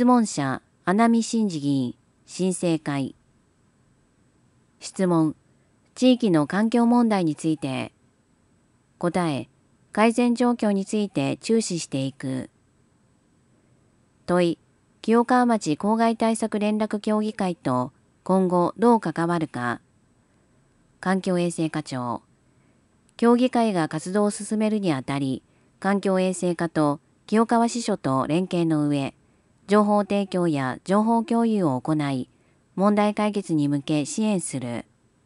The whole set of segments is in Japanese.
質問者、穴見真治議員、新生会。質問、地域の環境問題について。答え、改善状況について注視していく。問い、清川町公害対策連絡協議会と今後どう関わるか。環境衛生課長。協議会が活動を進めるにあたり、環境衛生課と清川支所と連携の上、情報提供や情報共有を行い、問題解決に向け支援する。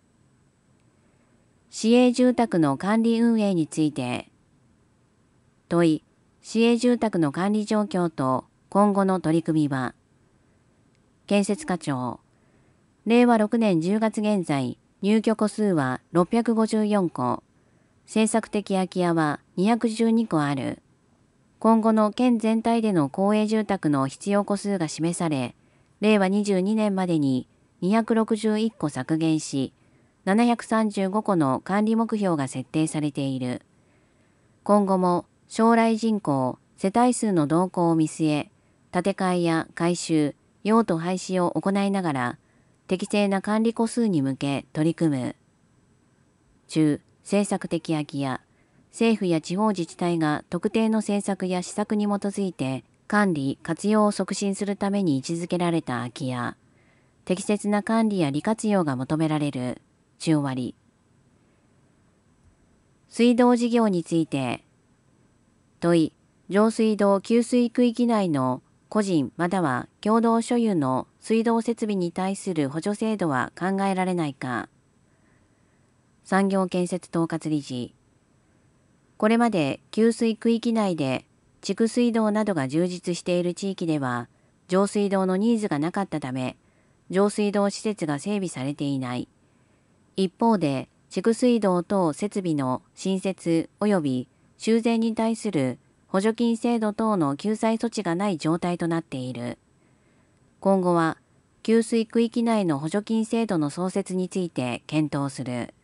市営住宅の管理運営について。問い、市営住宅の管理状況と今後の取り組みは。建設課長。令和6年10月現在、入居戸数は654戸。政策的空き家は212戸ある。今後の県全体での公営住宅の必要戸数が示され、令和22年までに261戸削減し、735戸の管理目標が設定されている。今後も将来人口、世帯数の動向を見据え、建て替えや改修、用途廃止を行いながら、適正な管理戸数に向け取り組む。中、政策的空き家。政府や地方自治体が特定の政策や施策に基づいて管理・活用を促進するために位置づけられた空き家。適切な管理や利活用が求められる。中割。水道事業について。問い、上水道給水区域内の個人または共同所有の水道設備に対する補助制度は考えられないか。産業建設統括理事。これまで給水区域内で地区水道などが充実している地域では上水道のニーズがなかったため上水道施設が整備されていない。一方で地区水道等設備の新設及び修繕に対する補助金制度等の救済措置がない状態となっている。今後は給水区域内の補助金制度の創設について検討する。